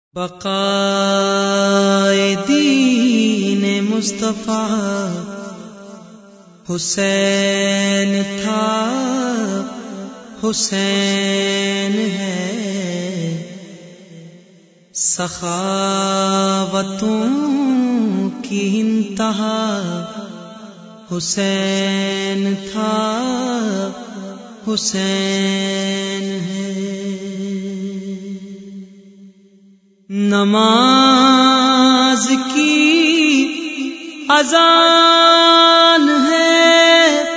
بقائے دین مصطفیٰ حسین تھا، حسین ہے، سخاوتوں کی انتہا حسین تھا، حسین ہے۔ نماز کی اذان ہے،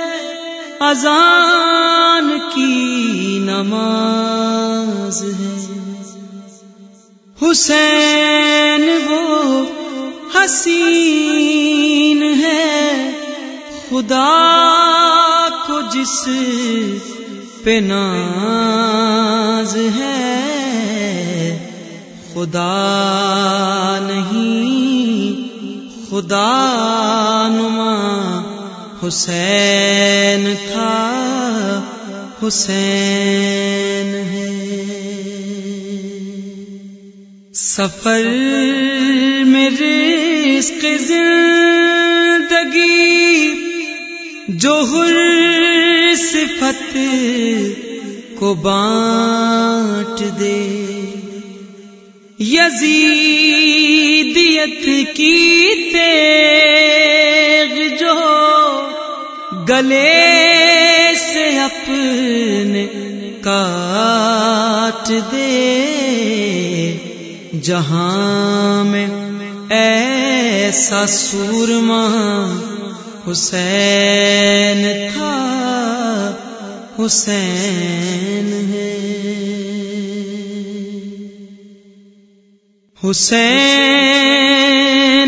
اذان کی نماز ہے، حسین وہ حسین ہے، خدا کو جس پہ ناز ہے، خدا نہیں خدا نما حسین تھا، حسین ہے۔ سفر میں رزق زندگی جو حر صفت کو بانٹ دے، یزیدیت کی تیغ جو گلے سے اپنے کاٹ دے، جہاں میں ایسا سورما حسین تھا، حسین ہے۔ حسین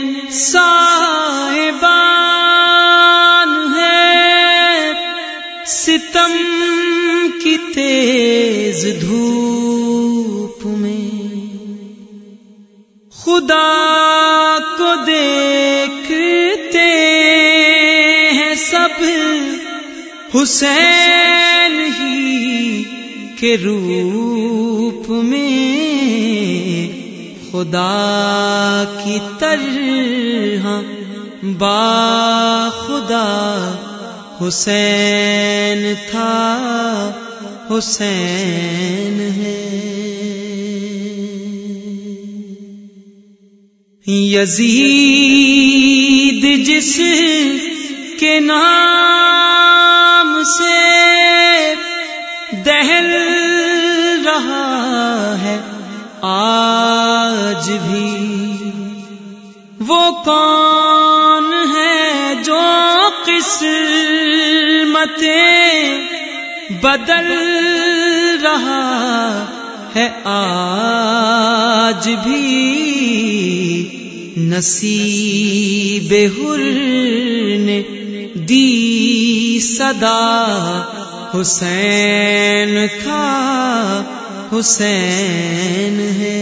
صاحبان ہے ستم کی تیز دھوپ میں، خدا کو دیکھتے ہیں سب حسین ہی کے روپ میں، خدا کی طرح با خدا حسین تھا، حسین ہے۔ یزید جس کے نام سے دہل رہا ہے آج بھی، وہ کون ہے جو قسمتیں بدل رہا ہے آج بھی، نصیب حر نے دی صدا حسین تھا، حسین ہے۔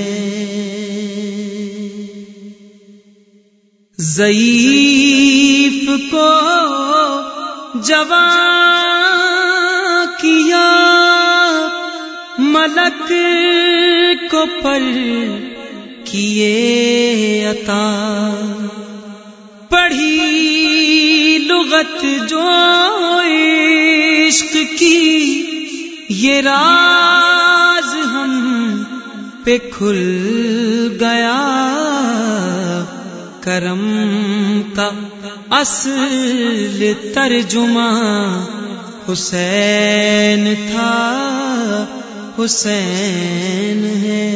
ضعیف کو جوان کیا، ملک کو پر کیے عطا، پڑھی لغت جو عشق کی، یہ راز ہم پہ کھل گیا، کرم کا اصل ترجمہ حسین تھا، حسین ہے۔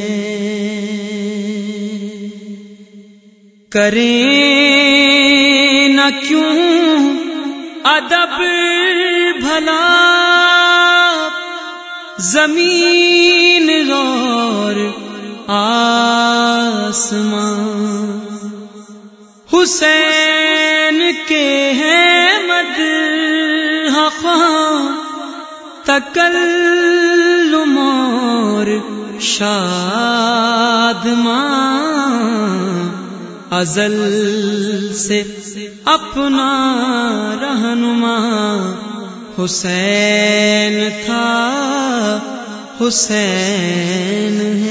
کریں نہ کیوں ادب بھلا، زمین اور آسمان حسین کے ہیں مدح خواں، تکلم اور شادماں، ازل سے اپنا رہنما حسین تھا، حسین ہے۔